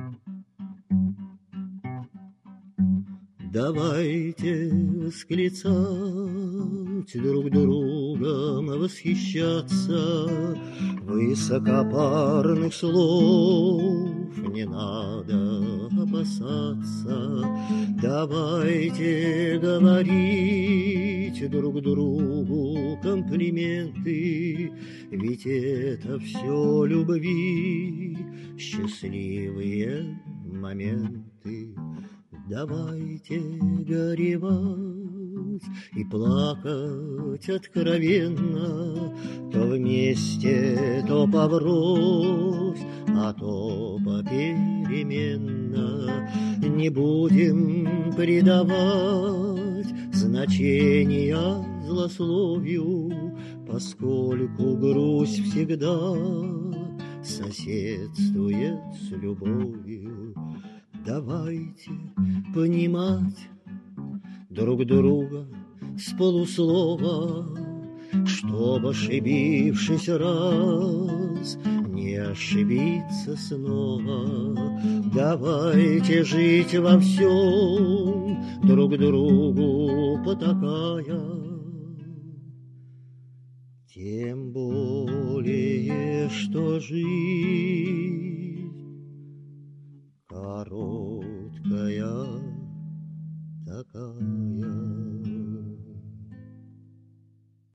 Давайте восклицать, друг другом восхищаться, высокопарных слов не надо опасаться. Давайте говорить друг другу комплименты, ведь это все любви, счастливые моменты. Давайте горевать и плакать откровенно, то вместе, то поврось, а то попеременно. Не будем придавать значения злословию, поскольку грусть всегда соседствует с любовью. Давайте понимать друг друга с полуслова, чтоб, ошибившись раз, не ошибиться снова. Давайте жить во всем, друг другу потакая, тем более, что жизнь